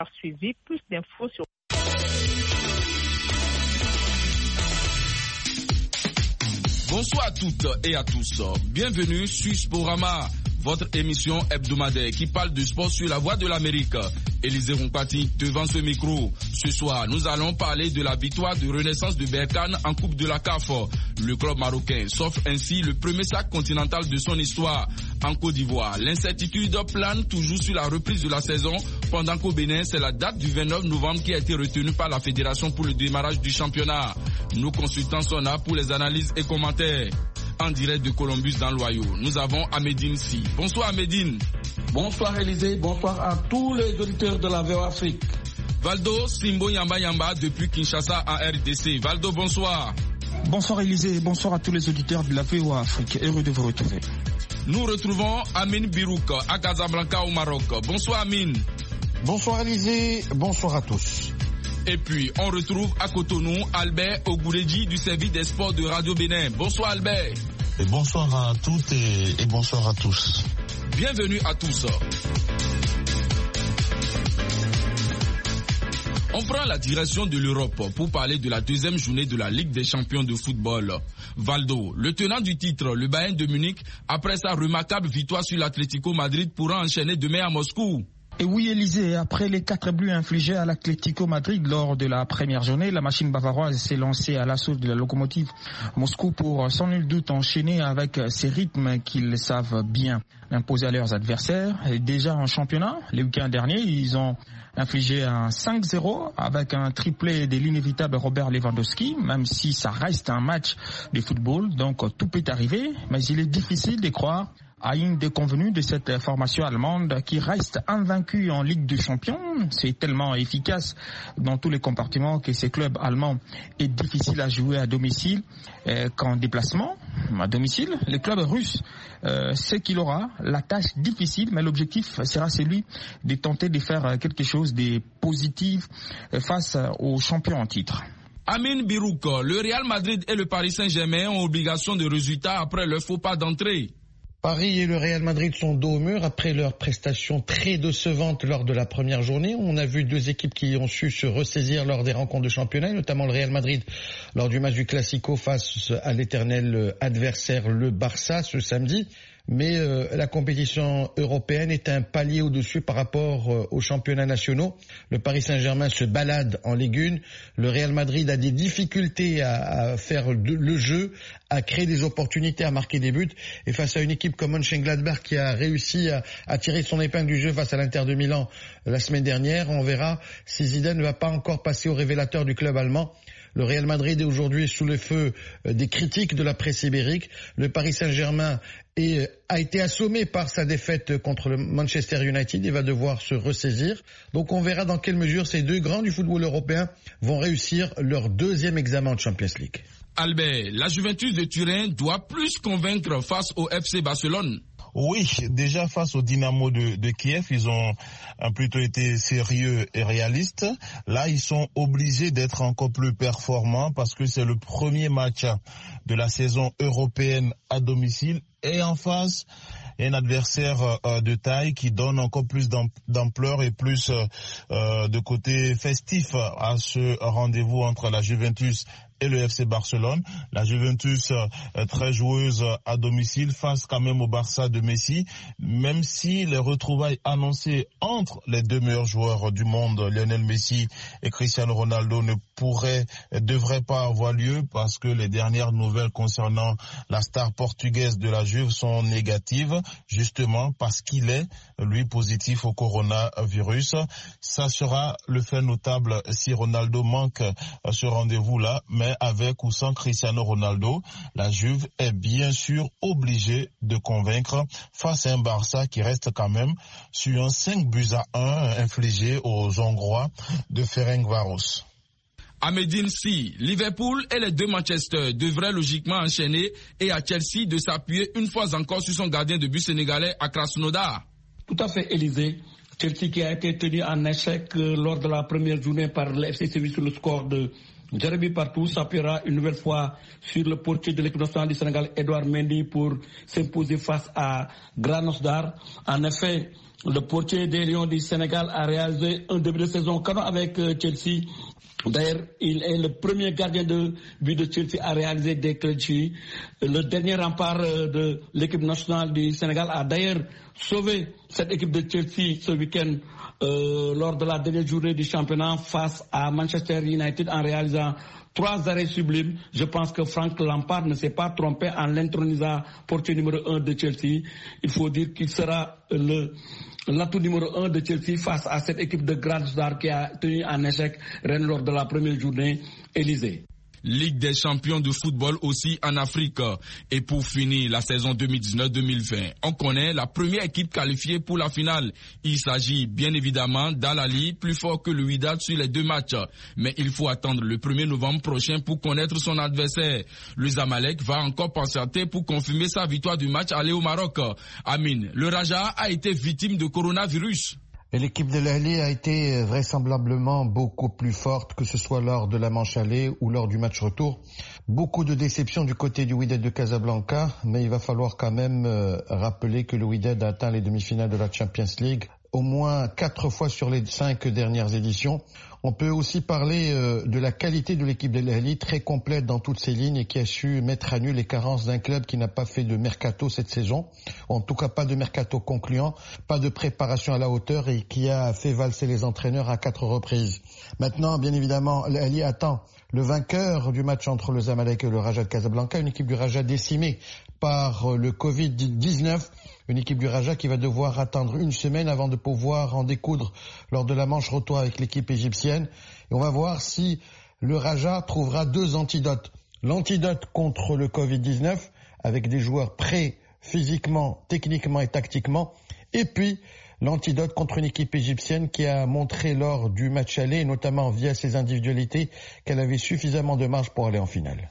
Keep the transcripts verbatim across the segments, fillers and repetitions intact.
Suivi plus d'infos sur Bonsoir à toutes et à tous. Bienvenue sur Sporama, votre émission hebdomadaire qui parle du sport sur la voie de l'Amérique. Élisée Rompati devant ce micro. Ce soir, nous allons parler de la victoire de Renaissance de Berkane en Coupe de la C A F. Le club marocain s'offre ainsi le premier sac continental de son histoire. En Côte d'Ivoire, l'incertitude plane toujours sur la reprise de la saison, pendant qu'au Bénin, c'est la date du vingt-neuf novembre qui a été retenue par la fédération pour le démarrage du championnat. Nos consultants sont là pour les analyses et commentaires. En direct de Columbus dans l'Ohio, nous avons Amédine Si. Bonsoir Amédine. Bonsoir Élisée, bonsoir à tous les auditeurs de la V O Afrique. Valdo Simbo Yamba Yamba depuis Kinshasa en R D C. Valdo, bonsoir. Bonsoir Élisée, bonsoir à tous les auditeurs de la V O Afrique. Heureux de vous retrouver. Nous retrouvons Amine Birouk à Casablanca au Maroc. Bonsoir Amine. Bonsoir Élisée, bonsoir à tous. Et puis, on retrouve à Cotonou Albert Ogouredji du service des sports de Radio Bénin. Bonsoir Albert. Et bonsoir à toutes et, et bonsoir à tous. Bienvenue à tous. On prend la direction de l'Europe pour parler de la deuxième journée de la Ligue des champions de football. Valdo, le tenant du titre, le Bayern de Munich, après sa remarquable victoire sur l'Atlético Madrid, pourra enchaîner demain à Moscou. Et oui, Élisée, après les quatre buts infligés à l'Atlético Madrid lors de la première journée, la machine bavaroise s'est lancée à l'assaut de la locomotive Moscou pour sans nul doute enchaîner avec ces rythmes qu'ils savent bien imposer à leurs adversaires. Et déjà en championnat, le week-end dernier, ils ont infligé un cinq zéro avec un triplé de l'inévitable Robert Lewandowski, même si ça reste un match de football, donc tout peut arriver, mais il est difficile de croire à une déconvenue de cette formation allemande qui reste invaincue en Ligue des Champions. C'est tellement efficace dans tous les compartiments que ces clubs allemands est difficile à jouer à domicile euh, qu'en déplacement. À domicile, le club russe euh, sait qu'il aura la tâche difficile, mais l'objectif sera celui de tenter de faire quelque chose de positif face aux champions en titre. Amine Birouk, le Real Madrid et le Paris Saint-Germain ont obligation de résultats après leur faux pas d'entrée. Paris et le Real Madrid sont dos au mur après leur prestation très décevante lors de la première journée. On a vu deux équipes qui ont su se ressaisir lors des rencontres de championnat, notamment le Real Madrid lors du match du Classico face à l'éternel adversaire le Barça ce samedi. Mais euh, la compétition européenne est un palier au-dessus par rapport euh, aux championnats nationaux. Le Paris Saint-Germain se balade en Ligue un. Le Real Madrid a des difficultés à, à faire de, le jeu, à créer des opportunités, à marquer des buts. Et face à une équipe comme Mönchengladbach qui a réussi à, à tirer son épingle du jeu face à l'Inter de Milan la semaine dernière, on verra si Zidane ne va pas encore passer au révélateur du club allemand. Le Real Madrid est aujourd'hui sous le feu des critiques de la presse ibérique. Le Paris Saint-Germain est, a été assommé par sa défaite contre le Manchester United et va devoir se ressaisir. Donc on verra dans quelle mesure ces deux grands du football européen vont réussir leur deuxième examen de Champions League. Albert, la Juventus de Turin doit plus convaincre face au F C Barcelone. Oui, déjà face au Dynamo de, de Kiev, ils ont plutôt été sérieux et réalistes. Là, ils sont obligés d'être encore plus performants parce que c'est le premier match de la saison européenne à domicile. Et en face, il y a un adversaire euh, de taille qui donne encore plus d'ampleur et plus euh, de côté festif à ce rendez-vous entre la Juventus et le F C Barcelone. La Juventus euh, très joueuse à domicile face quand même au Barça de Messi, même si les retrouvailles annoncées entre les deux meilleurs joueurs du monde, Lionel Messi et Cristiano Ronaldo, ne pourraient, devraient pas avoir lieu parce que les dernières nouvelles concernant la star portugaise de la Juve sont négatives, justement parce qu'il est, lui, positif au coronavirus. Ça sera le fait notable si Ronaldo manque à ce rendez-vous-là, mais avec ou sans Cristiano Ronaldo, la Juve est bien sûr obligée de convaincre face à un Barça qui reste quand même sur un cinq buts à un infligé aux Hongrois de Ferencváros. À Médine, si Liverpool et les deux Manchester devraient logiquement enchaîner et à Chelsea de s'appuyer une fois encore sur son gardien de but sénégalais à Krasnodar. Tout à fait, Élisée. Chelsea qui a été tenu en échec lors de la première journée par le F C Séville sur le score de Zéro but partout, s'appuiera une nouvelle fois sur le portier de l'équipe nationale du Sénégal, Edouard Mendy, pour s'imposer face à Granosdar. En effet, le portier des Lions du Sénégal a réalisé un début de saison canon avec Chelsea. D'ailleurs, il est le premier gardien de but de Chelsea à réaliser des clean-sheets. Le dernier rempart de l'équipe nationale du Sénégal a d'ailleurs sauvé cette équipe de Chelsea ce week-end euh, lors de la dernière journée du championnat face à Manchester United en réalisant trois arrêts sublimes. Je pense que Frank Lampard ne s'est pas trompé en l'intronisant portier numéro un de Chelsea. Il faut dire qu'il sera le l'atout numéro un de Chelsea face à cette équipe de Granosdar qui a tenu en échec Rennes lors de la première journée. Élysée. Ligue des champions de football aussi en Afrique. Et pour finir la saison deux mille dix-neuf deux mille vingt, on connaît la première équipe qualifiée pour la finale. Il s'agit bien évidemment d'Al-Ahly, plus fort que le Wydad sur les deux matchs. Mais il faut attendre le premier novembre prochain pour connaître son adversaire. Le Zamalek va encore patienter pour confirmer sa victoire du match aller au Maroc. Amine, le Raja a été victime de coronavirus. Et l'équipe de l'Ahly a été vraisemblablement beaucoup plus forte, que ce soit lors de la manche aller ou lors du match retour. Beaucoup de déceptions du côté du Wydad de Casablanca, mais il va falloir quand même euh, rappeler que le Wydad a atteint les demi-finales de la Champions League au moins quatre fois sur les cinq dernières éditions. On peut aussi parler euh, de la qualité de l'équipe de l'Ahly, très complète dans toutes ses lignes et qui a su mettre à nu les carences d'un club qui n'a pas fait de mercato cette saison, en tout cas pas de mercato concluant, pas de préparation à la hauteur et qui a fait valser les entraîneurs à quatre reprises. Maintenant, bien évidemment, l'Ahly attend le vainqueur du match entre le Zamalek et le Raja de Casablanca, une équipe du Raja décimée par le covid dix-neuf, une équipe du Raja qui va devoir attendre une semaine avant de pouvoir en découdre lors de la manche retour avec l'équipe égyptienne. Et on va voir si le Raja trouvera deux antidotes. L'antidote contre le covid dix-neuf, avec des joueurs prêts physiquement, techniquement et tactiquement, et puis l'antidote contre une équipe égyptienne qui a montré lors du match aller, notamment via ses individualités, qu'elle avait suffisamment de marge pour aller en finale.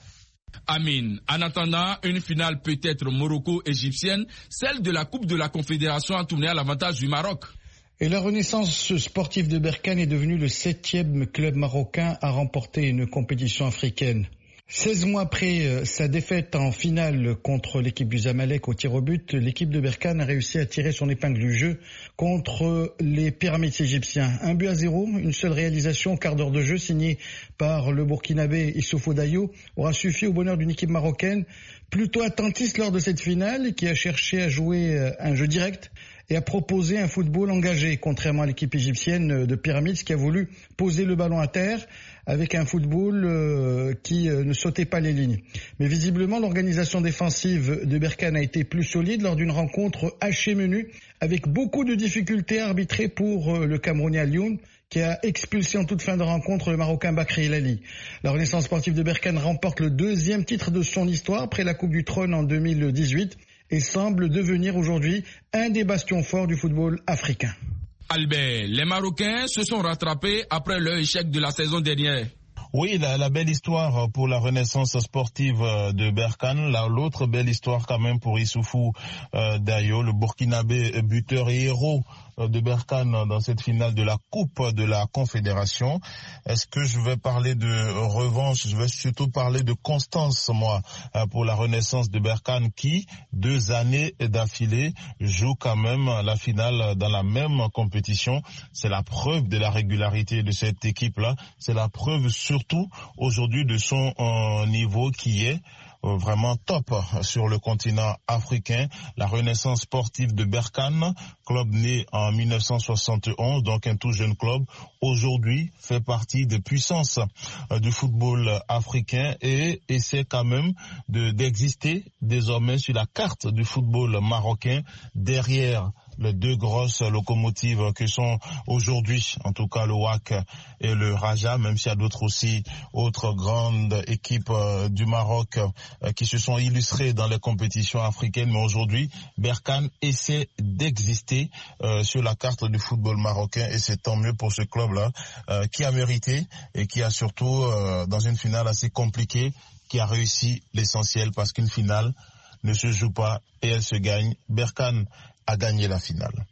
Amine, en attendant une finale peut-être morocco-égyptienne, celle de la Coupe de la Confédération a tourné à l'avantage du Maroc. Et la Renaissance sportive de Berkane est devenue le septième club marocain à remporter une compétition africaine. seize mois après sa défaite en finale contre l'équipe du Zamalek au tir au but, l'équipe de Berkane a réussi à tirer son épingle du jeu contre les Pyramides égyptiens. Un but à zéro, une seule réalisation, quart d'heure de jeu signée par le Burkinabé Issoufou Dayo aura suffi au bonheur d'une équipe marocaine plutôt attentiste lors de cette finale et qui a cherché à jouer un jeu direct et a proposé un football engagé, contrairement à l'équipe égyptienne de Pyramides qui a voulu poser le ballon à terre avec un football euh, qui euh, ne sautait pas les lignes. Mais visiblement, l'organisation défensive de Berkane a été plus solide lors d'une rencontre hachée menue, avec beaucoup de difficultés à arbitrer pour euh, le Camerounais Lyon, qui a expulsé en toute fin de rencontre le Marocain Bakri Elali. La Renaissance sportive de Berkane remporte le deuxième titre de son histoire après la Coupe du Trône en deux mille dix-huit et semble devenir aujourd'hui un des bastions forts du football africain. Albert, les Marocains se sont rattrapés après leur échec de la saison dernière. Oui, la, la belle histoire pour la Renaissance sportive de Berkane, la, l'autre belle histoire quand même pour Issoufou euh, Dayo, le Burkinabé buteur et héros de Berkane dans cette finale de la Coupe de la Confédération. Est-ce que je vais parler de revanche? Je vais surtout parler de constance, moi, pour la Renaissance de Berkane qui, deux années d'affilée, joue quand même la finale dans la même compétition. C'est la preuve de la régularité de cette équipe-là. C'est la preuve surtout aujourd'hui de son euh, niveau qui est vraiment top sur le continent africain. La Renaissance sportive de Berkane, club né en mille neuf cent soixante et onze, donc un tout jeune club, aujourd'hui fait partie des puissances du football africain et essaie quand même de, d'exister désormais sur la carte du football marocain derrière les deux grosses locomotives que sont aujourd'hui, en tout cas le W A C et le Raja, même s'il y a d'autres aussi, autres grandes équipes du Maroc qui se sont illustrées dans les compétitions africaines. Mais aujourd'hui, Berkane essaie d'exister euh, sur la carte du football marocain et c'est tant mieux pour ce club-là euh, qui a mérité et qui a surtout, euh, dans une finale assez compliquée, qui a réussi l'essentiel parce qu'une finale ne se joue pas et elle se gagne. Berkane a gagné la finale.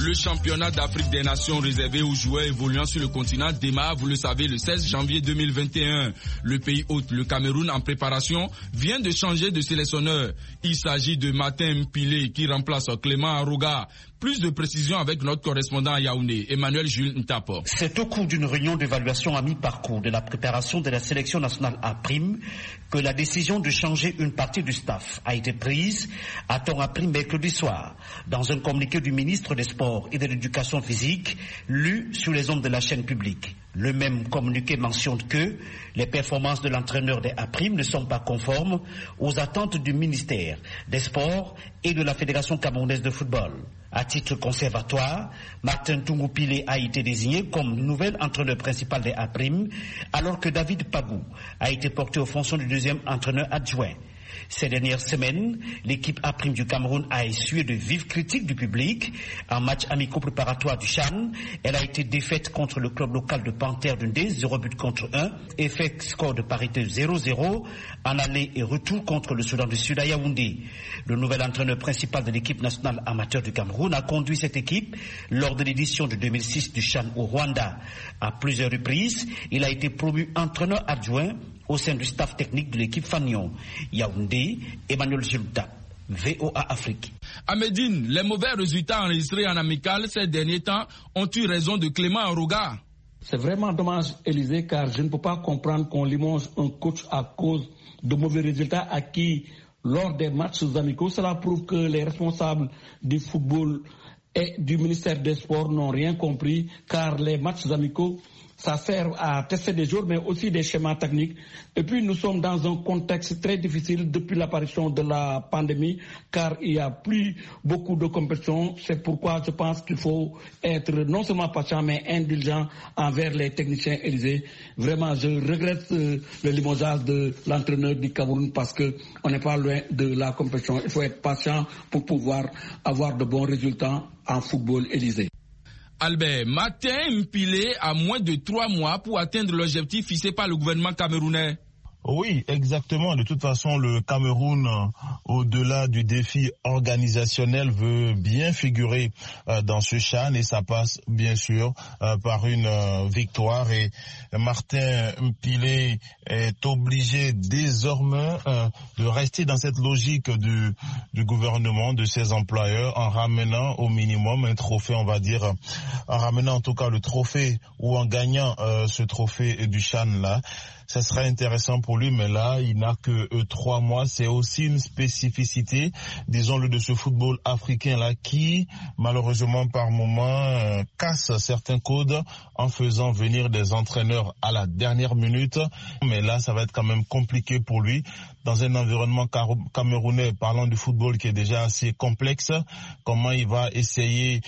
Le championnat d'Afrique des Nations réservé aux joueurs évoluant sur le continent démarre, vous le savez, le seize janvier deux mille vingt et un. Le pays hôte, le Cameroun, en préparation, vient de changer de sélectionneur. Il s'agit de Martin Mpilé qui remplace Clément Arouga. Plus de précisions avec notre correspondant à Yaoundé, Emmanuel Jules Ntapo. C'est au cours d'une réunion d'évaluation à mi-parcours de la préparation de la sélection nationale A prime que la décision de changer une partie du staff a été prise, a-t-on appris mercredi soir, dans un communiqué du ministre des Sports et de l'Éducation physique, lu sur les ondes de la chaîne publique. Le même communiqué mentionne que les performances de l'entraîneur des A prime ne sont pas conformes aux attentes du ministère des Sports et de la Fédération camerounaise de football. À titre conservatoire, Martin Mpilé a été désigné comme nouvel entraîneur principal des A prime, alors que David Pagou a été porté aux fonctions du deuxième entraîneur adjoint. Ces dernières semaines, l'équipe A prime du Cameroun a essuyé de vives critiques du public. En match amicaux préparatoire du Chan, elle a été défaite contre le club local de Panthère Dundee, zéro but contre un, et fait score de parité zéro zéro en aller et retour contre le Soudan du Sud à Yaoundé. Le nouvel entraîneur principal de l'équipe nationale amateur du Cameroun a conduit cette équipe lors de l'édition de deux mille six du Chan au Rwanda. À plusieurs reprises, il a été promu entraîneur adjoint au sein du staff technique de l'équipe Fagnon. Yaoundé, Emmanuel Zulta, V O A Afrique. À Médine, les mauvais résultats enregistrés en amical ces derniers temps ont eu raison de Clément Arouga. C'est vraiment dommage, Élisée, car je ne peux pas comprendre qu'on limoge un coach à cause de mauvais résultats acquis lors des matchs amicaux. Cela prouve que les responsables du football et du ministère des Sports n'ont rien compris, car les matchs amicaux, ça sert à tester des joueurs, mais aussi des schémas techniques. Et puis, nous sommes dans un contexte très difficile depuis l'apparition de la pandémie, car il n'y a plus beaucoup de compétitions. C'est pourquoi je pense qu'il faut être non seulement patient, mais indulgent envers les techniciens Élysée. Vraiment, je regrette euh, le limogeage de l'entraîneur du Cameroun parce qu'on n'est pas loin de la compétition. Il faut être patient pour pouvoir avoir de bons résultats en football Élysée. Albert, Martin Mpilé a moins de trois mois pour atteindre l'objectif fixé par le gouvernement camerounais. Oui, exactement. De toute façon, le Cameroun, au-delà du défi organisationnel, veut bien figurer euh, dans ce CHAN et ça passe bien sûr euh, par une euh, victoire. Et Martin Mpilé est obligé désormais euh, de rester dans cette logique du, du gouvernement, de ses employeurs, en ramenant au minimum un trophée, on va dire, en ramenant en tout cas le trophée ou en gagnant euh, ce trophée du CHAN là. Ça serait intéressant pour lui, mais là, il n'a que euh, trois mois. C'est aussi une spécificité, disons-le, de ce football africain-là qui, malheureusement, par moment, euh, casse certains codes en faisant venir des entraîneurs à la dernière minute. Mais là, ça va être quand même compliqué pour lui. Dans un environnement camerounais, parlant du football qui est déjà assez complexe, comment il va essayer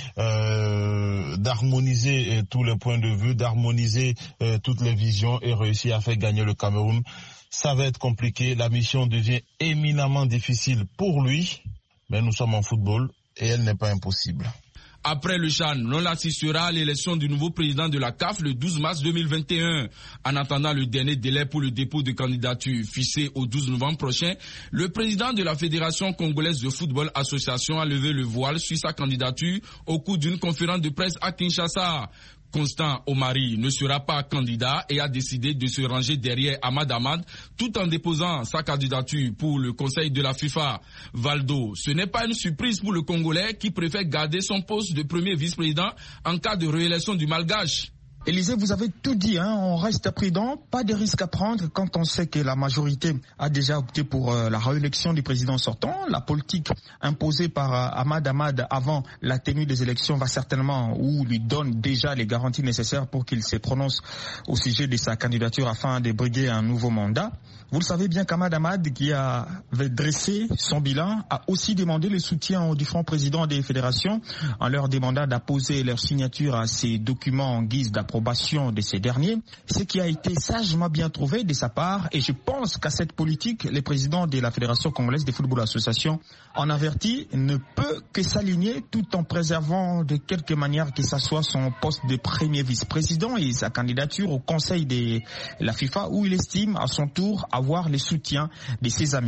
euh, d'harmoniser euh, tous les points de vue, d'harmoniser euh, toutes les visions et réussir à faire gagner le Cameroun, ça va être compliqué. La mission devient éminemment difficile pour lui, mais nous sommes en football et elle n'est pas impossible. Après le CHAN, l'on assistera à l'élection du nouveau président de la C A F le douze mars deux mille vingt et un. En attendant le dernier délai pour le dépôt de candidature fixé au douze novembre prochain, le président de la Fédération congolaise de football association a levé le voile sur sa candidature au cours d'une conférence de presse à Kinshasa. Constant Omari ne sera pas candidat et a décidé de se ranger derrière Ahmad Ahmad tout en déposant sa candidature pour le conseil de la FIFA. Valdo, ce n'est pas une surprise pour le Congolais qui préfère garder son poste de premier vice-président en cas de réélection du Malgache. Élisée, vous avez tout dit, hein. On reste prudent, pas de risque à prendre quand on sait que la majorité a déjà opté pour euh, la réélection du président sortant. La politique imposée par euh, Ahmad Ahmad avant la tenue des élections va certainement ou lui donne déjà les garanties nécessaires pour qu'il se prononce au sujet de sa candidature afin de briguer un nouveau mandat. Vous le savez bien qu'Ahmad Ahmad, qui avait dressé son bilan, a aussi demandé le soutien aux différents présidents des fédérations en leur demandant d'apposer leur signature à ces documents en guise d'approbation de ces derniers, ce qui a été sagement bien trouvé de sa part. Et je pense qu'à cette politique, le président de la Fédération congolaise de football association en averti ne peut que s'aligner tout en préservant de quelque manière que ce soit son poste de premier vice-président et sa candidature au conseil de la FIFA où il estime à son tour avoir le soutien de ses amis.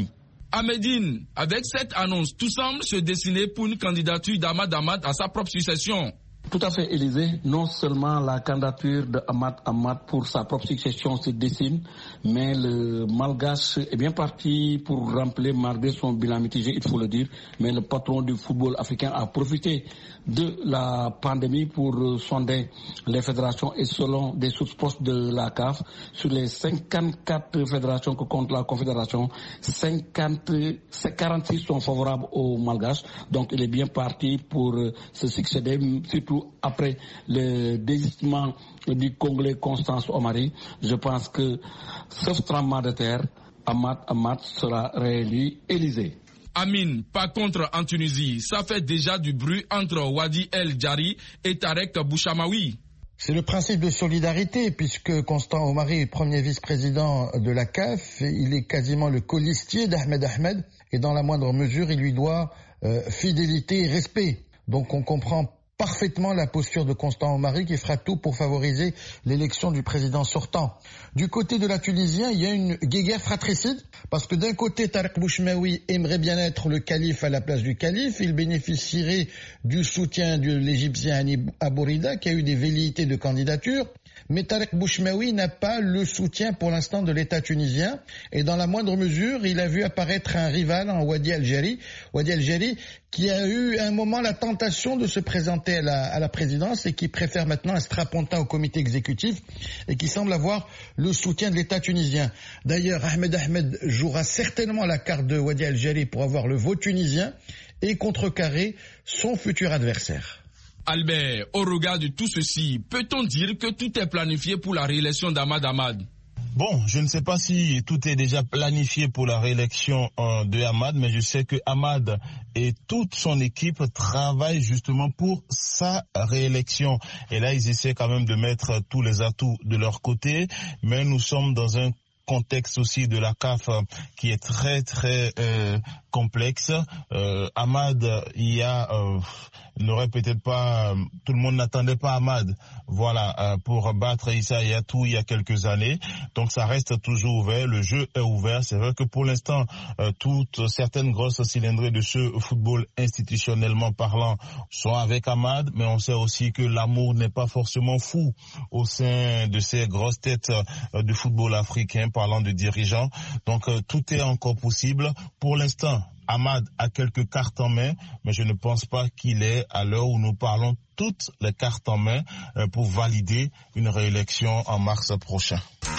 À Médine, avec cette annonce, tout semble se dessiner pour une candidature d'Ahmad Ahmad à sa propre succession. Tout à fait, Élysée. Non seulement la candidature d'Ahmad Ahmad pour sa propre succession se dessine, mais le Malgache est bien parti pour remplir malgré son bilan mitigé, il faut le dire. Mais le patron du football africain a profité de la pandémie pour sonder les fédérations et selon des sources proches de la C A F, sur les cinquante-quatre fédérations que compte la Confédération, cinquante, quarante-six sont favorables au Malgache. Donc il est bien parti pour se succéder, surtout après le désistement du Congolais Constance Omari. Je pense que, sauf tremblement de terre, Ahmad Ahmad sera réélu Élysée. Amine, par contre en Tunisie, ça fait déjà du bruit entre Wadi El Djari et Tarek Bouchamaoui. C'est le principe de solidarité, puisque Constant Omari est premier vice-président de la C A F, il est quasiment le colistier d'Ahmed Ahmed, et dans la moindre mesure, il lui doit euh, fidélité et respect. Donc on comprend parfaitement la posture de Constant Omari qui fera tout pour favoriser l'élection du président sortant. Du côté de la Tunisie, il y a une guéguerre fratricide parce que d'un côté, Tarek Bouchmaoui aimerait bien être le calife à la place du calife. Il bénéficierait du soutien de l'Égyptien Hani Abourida qui a eu des velléités de candidature. Mais Tarek Bouchmaoui n'a pas le soutien pour l'instant de l'État tunisien et dans la moindre mesure, il a vu apparaître un rival en Wadi El Djari, Wadi El Djari qui a eu un moment la tentation de se présenter à la, à la présidence et qui préfère maintenant un strapontin au comité exécutif et qui semble avoir le soutien de l'État tunisien. D'ailleurs, Ahmed Ahmed jouera certainement la carte de Wadi El Djari pour avoir le vote tunisien et contrecarrer son futur adversaire. Albert, au regard de tout ceci, peut-on dire que tout est planifié pour la réélection d'Ahmad Ahmad? Bon, je ne sais pas si tout est déjà planifié pour la réélection euh, de Ahmad, mais je sais que Ahmad et toute son équipe travaillent justement pour sa réélection. Et là, ils essaient quand même de mettre tous les atouts de leur côté, mais nous sommes dans un contexte aussi de la C A F qui est très très euh, complexe. Euh, Ahmad, il y a euh, n'aurait peut-être pas, euh, tout le monde n'attendait pas Ahmad, voilà, euh, pour battre Issa Hayatou il y a quelques années. Donc ça reste toujours ouvert, le jeu est ouvert. C'est vrai que pour l'instant, euh, toutes certaines grosses cylindrées de ce football institutionnellement parlant sont avec Ahmad, mais on sait aussi que l'amour n'est pas forcément fou au sein de ces grosses têtes euh, du football africain, parlant de dirigeants. Donc euh, tout est encore possible. Pour l'instant, Ahmad a quelques cartes en main, mais je ne pense pas qu'il ait, à l'heure où nous parlons, toutes les cartes en main euh, pour valider une réélection en mars prochain.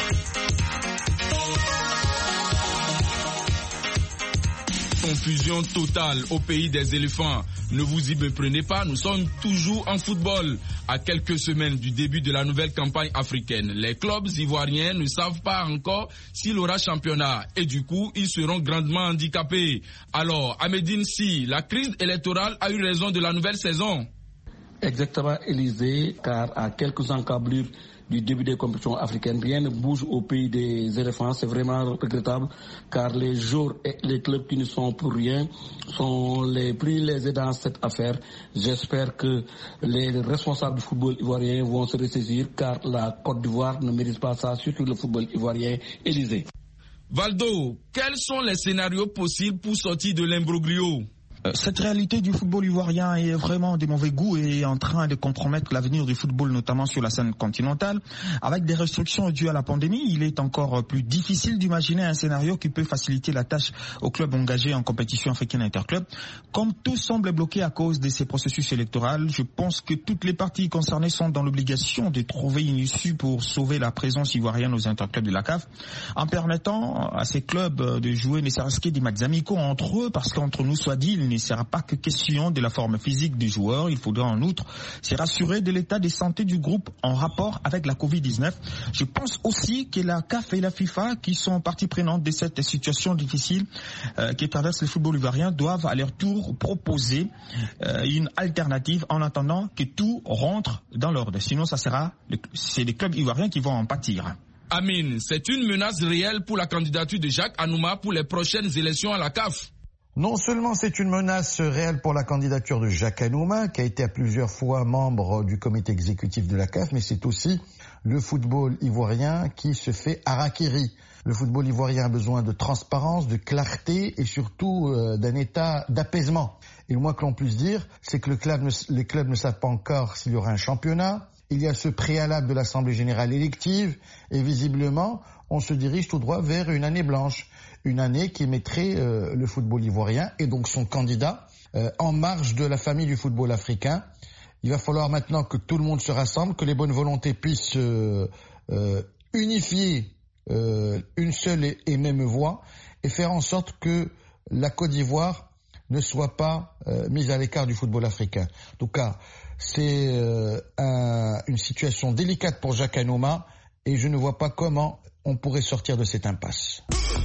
Confusion totale au pays des éléphants. Ne vous y méprenez pas, nous sommes toujours en football. À quelques semaines du début de la nouvelle campagne africaine, les clubs ivoiriens ne savent pas encore s'il aura championnat et du coup, ils seront grandement handicapés. Alors, à Médine, si la crise électorale a eu raison de la nouvelle saison. Exactement, Élysée, car à quelques encablures du début des compétitions africaines, rien ne bouge au pays des éléphants. C'est vraiment regrettable car les joueurs et les clubs qui ne sont pour rien sont les plus lésés dans cette affaire. J'espère que les responsables du football ivoirien vont se ressaisir car la Côte d'Ivoire ne mérite pas ça, surtout le football ivoirien. Élysée. Valdo, quels sont les scénarios possibles pour sortir de l'imbroglio? Cette réalité du football ivoirien est vraiment de mauvais goût et est en train de compromettre l'avenir du football, notamment sur la scène continentale. Avec des restrictions dues à la pandémie, il est encore plus difficile d'imaginer un scénario qui peut faciliter la tâche aux clubs engagés en compétition africaine interclub. Comme tout semble bloqué à cause de ces processus électoraux, je pense que toutes les parties concernées sont dans l'obligation de trouver une issue pour sauver la présence ivoirienne aux interclubs de la C A F, en permettant à ces clubs de jouer ne serait-ce que des matchs amicaux entre eux, parce qu'entre nous, soit dit, il ne sera pas que question de la forme physique des joueurs. Il faudra en outre se rassurer de l'état de santé du groupe en rapport avec la covid dix-neuf. Je pense aussi que la C A F et la FIFA, qui sont parties prenantes de cette situation difficile euh, qui traverse le football ivoirien, doivent à leur tour proposer euh, une alternative en attendant que tout rentre dans l'ordre. Sinon, ça sera le, c'est les clubs ivoiriens qui vont en pâtir. Amine, c'est une menace réelle pour la candidature de Jacques Anouma pour les prochaines élections à la C A F. Non seulement c'est une menace réelle pour la candidature de Jacques Anouma, qui a été à plusieurs fois membre du comité exécutif de la C A F, mais c'est aussi le football ivoirien qui se fait harakiri. Le football ivoirien a besoin de transparence, de clarté et surtout euh, d'un état d'apaisement. Et le moins que l'on puisse dire, c'est que le club ne, les clubs ne savent pas encore s'il y aura un championnat. Il y a ce préalable de l'Assemblée générale élective et visiblement, on se dirige tout droit vers une année blanche. Une année qui mettrait euh, le football ivoirien et donc son candidat euh, en marge de la famille du football africain. Il va falloir maintenant que tout le monde se rassemble, que les bonnes volontés puissent euh, euh, unifier euh, une seule et, et même voix et faire en sorte que la Côte d'Ivoire ne soit pas euh, mise à l'écart du football africain. En tout cas, c'est euh, un, une situation délicate pour Jacques Anouma et je ne vois pas comment on pourrait sortir de cette impasse.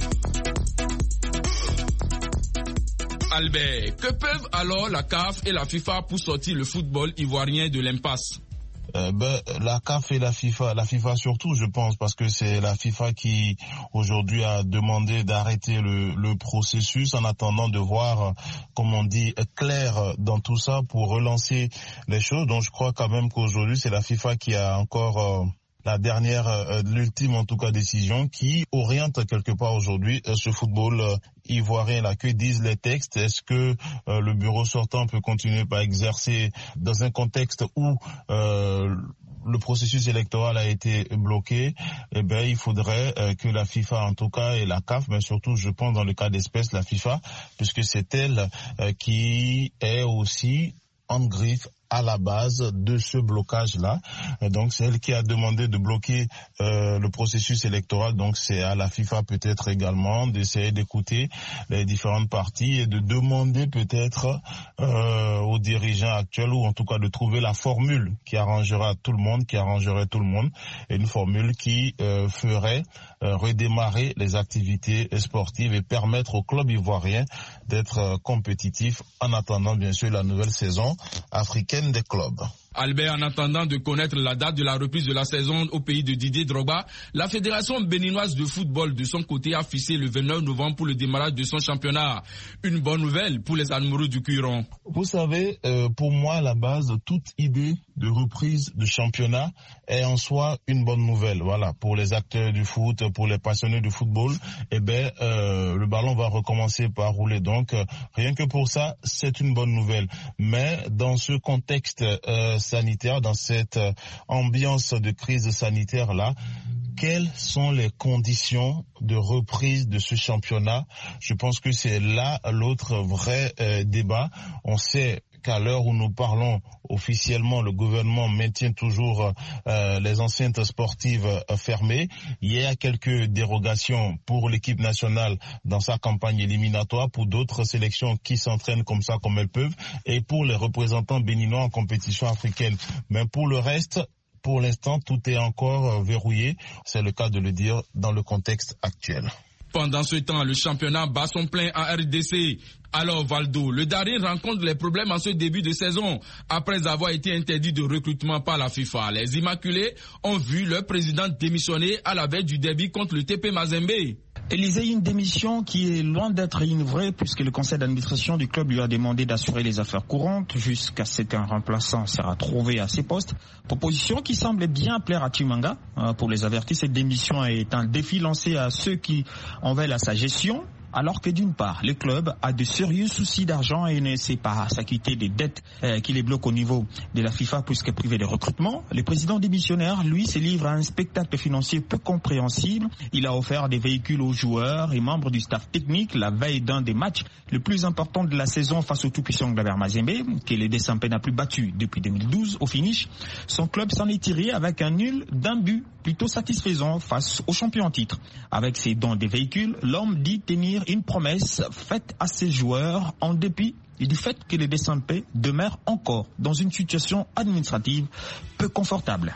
Albert, que peuvent alors la C A F et la FIFA pour sortir le football ivoirien de l'impasse? Euh, ben, la C A F et la FIFA, la FIFA surtout, je pense, parce que c'est la FIFA qui aujourd'hui a demandé d'arrêter le, le processus en attendant de voir, comme on dit, clair dans tout ça pour relancer les choses. Donc je crois quand même qu'aujourd'hui c'est la FIFA qui a encore euh, la dernière, euh, l'ultime en tout cas décision qui oriente quelque part aujourd'hui euh, ce football euh, ivoirien là. Que disent les textes? Est-ce que euh, le bureau sortant peut continuer par exercer dans un contexte où euh, le processus électoral a été bloqué? Eh ben, il faudrait euh, que la FIFA en tout cas et la C A F, mais surtout je pense dans le cas d'espèce la FIFA, puisque c'est elle euh, qui est aussi en griffe à la base de ce blocage-là. Donc c'est elle qui a demandé de bloquer euh, le processus électoral. Donc c'est à la FIFA peut-être également d'essayer d'écouter les différentes parties et de demander peut-être euh, aux dirigeants actuels ou en tout cas de trouver la formule qui arrangera tout le monde, qui arrangerait tout le monde, et une formule qui euh, ferait euh, redémarrer les activités sportives et permettre au club ivoirien d'être euh, compétitif en attendant bien sûr la nouvelle saison africaine des clubs. Albert, en attendant de connaître la date de la reprise de la saison au pays de Didier Drogba, la Fédération béninoise de football de son côté a fixé le vingt-neuf novembre pour le démarrage de son championnat. Une bonne nouvelle pour les amoureux du cuiron. Vous savez, euh, pour moi, à la base, toute idée de reprise de championnat est en soi une bonne nouvelle. Voilà, pour les acteurs du foot, pour les passionnés du football, eh ben, euh, le ballon va recommencer par rouler. Donc, euh, rien que pour ça, c'est une bonne nouvelle. Mais dans ce contexte euh, sanitaire, dans cette euh, ambiance de crise sanitaire-là, quelles sont les conditions de reprise de ce championnat? Je pense que c'est là l'autre vrai euh, débat. On sait qu'à l'heure où nous parlons officiellement, le gouvernement maintient toujours euh, les enceintes sportives euh, fermées. Il y a quelques dérogations pour l'équipe nationale dans sa campagne éliminatoire, pour d'autres sélections qui s'entraînent comme ça, comme elles peuvent, et pour les représentants béninois en compétition africaine. Mais pour le reste, pour l'instant, tout est encore verrouillé. C'est le cas de le dire dans le contexte actuel. Pendant ce temps, le championnat bat son plein en R D C. Alors Valdo, le Daring rencontre les problèmes en ce début de saison. Après avoir été interdit de recrutement par la FIFA, les Immaculés ont vu leur président démissionner à la veille du derby contre le T P Mazembe. Élisée, une démission qui est loin d'être une vraie, puisque le conseil d'administration du club lui a demandé d'assurer les affaires courantes jusqu'à ce qu'un remplaçant sera trouvé à ses postes. Proposition qui semble bien plaire à Chimanga. Pour les avertis, cette démission est un défi lancé à ceux qui en veulent à sa gestion. Alors que d'une part, le club a de sérieux soucis d'argent et ne sait pas s'acquitter des dettes euh, qui les bloquent au niveau de la FIFA puisque privé de recrutement. Le président démissionnaire, lui, se livre à un spectacle financier peu compréhensible. Il a offert des véhicules aux joueurs et membres du staff technique la veille d'un des matchs le plus important de la saison face au tout-puissant Glaber Mazembe, que le Desampe n'a plus battu depuis deux mille douze au finish. Son club s'en est tiré avec un nul d'un but plutôt satisfaisant face au champion en titre. Avec ses dons des véhicules, l'homme dit tenir une promesse faite à ses joueurs en dépit du fait que les Desampe demeurent encore dans une situation administrative peu confortable.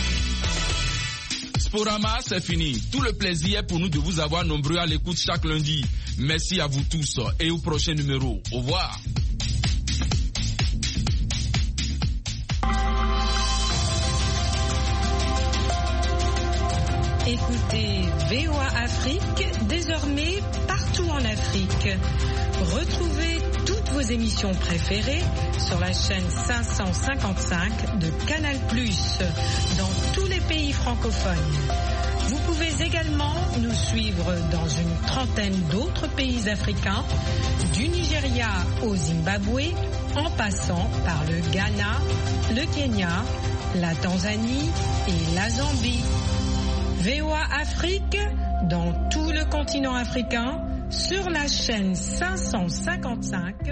Sporama, c'est fini. Tout le plaisir est pour nous de vous avoir nombreux à l'écoute chaque lundi. Merci à vous tous et au prochain numéro. Au revoir. Écoutez V O A Afrique, désormais partout en Afrique. Retrouvez toutes vos émissions préférées sur la chaîne cinq cent cinquante-cinq de Canal plus, dans tous les pays francophones. Vous pouvez également nous suivre dans une trentaine d'autres pays africains, du Nigeria au Zimbabwe, en passant par le Ghana, le Kenya, la Tanzanie et la Zambie. V O A Afrique, dans tout le continent africain, sur la chaîne cinq cent cinquante-cinq.